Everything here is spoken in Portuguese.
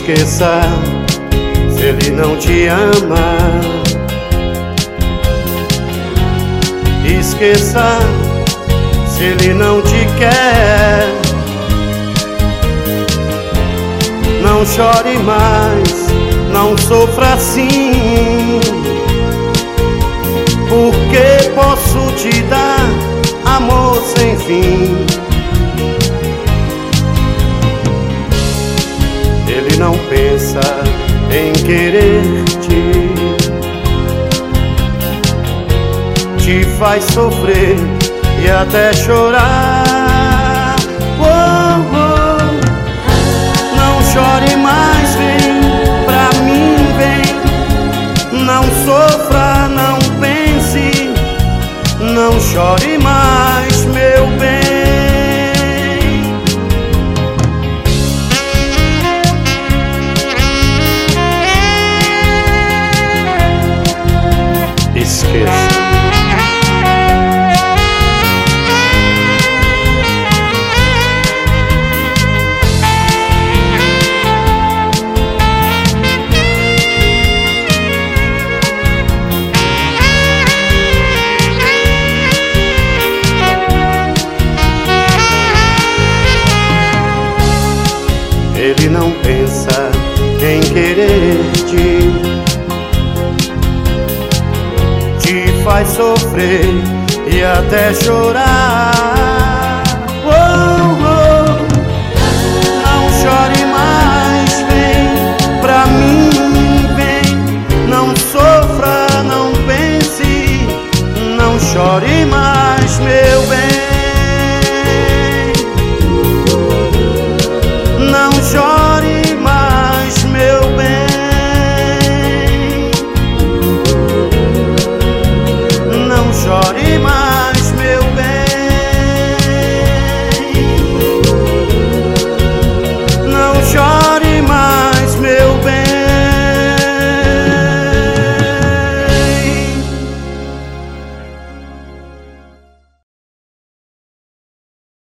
Esqueça se ele não te ama. Esqueça se ele não te quer. Não chore mais, não sofra assim, porque posso te dar amor sem fim. Ele não pensa em querer-te, te faz sofrer e até chorar. Oh, oh. Não chore mais, vem pra mim, vem. Não sofra, não pense, não chore mais, meu bem. Esqueça. Ele não pensa em querer-te, te faz sofrer e até chorar.